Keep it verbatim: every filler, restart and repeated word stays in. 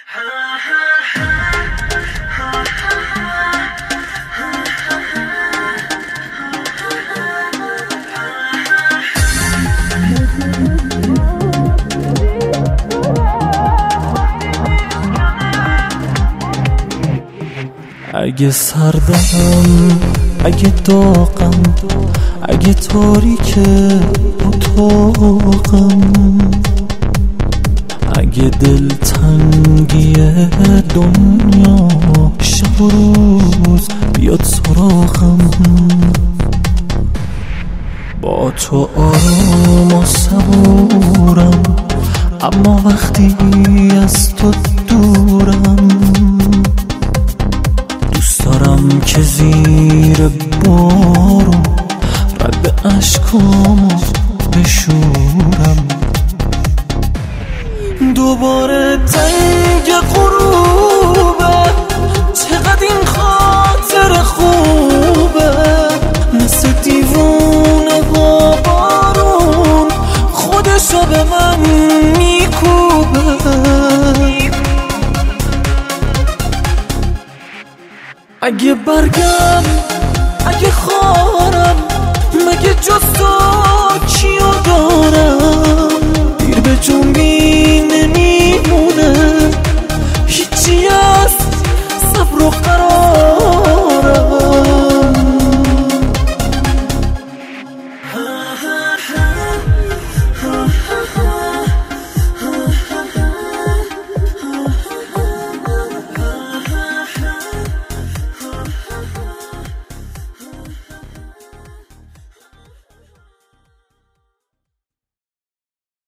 اگه سردم، اگه داغم، اگه تاریکه اتاقم، اگه دلتنگی دنیا شب و روز بیاد سراغم، با تو آرام و صبورم، اما وقتی از تو دورم، دوست دارم که زیر بارون رد اشکامو بشورم، دوباره تنگ غروبه، چقدر این خاطر خوبه، مثل دیوونه با بارون خودشو به من میکوبه. اگه برگم، اگه خارم، مگه جز تو کیو دارم،